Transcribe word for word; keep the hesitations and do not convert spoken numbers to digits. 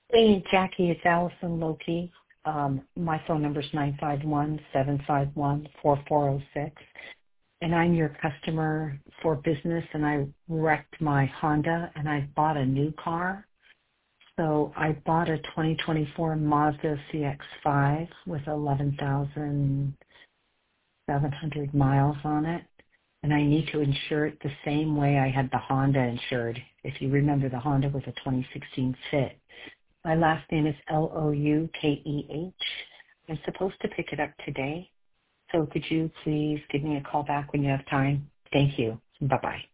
Hey, Jackie, it's Allison Loki. Um, my phone number is nine five one, seven five one, four four zero six, and I'm your customer for business, and I wrecked my Honda, and I bought a new car. So I bought a twenty twenty-four Mazda C X five with eleven thousand seven hundred miles on it, and I need to insure it the same way I had the Honda insured. If you remember, the Honda was a twenty sixteen Fit. My last name is L O U K E H. I'm supposed to pick it up today. So could you please give me a call back when you have time? Thank you. Bye-bye.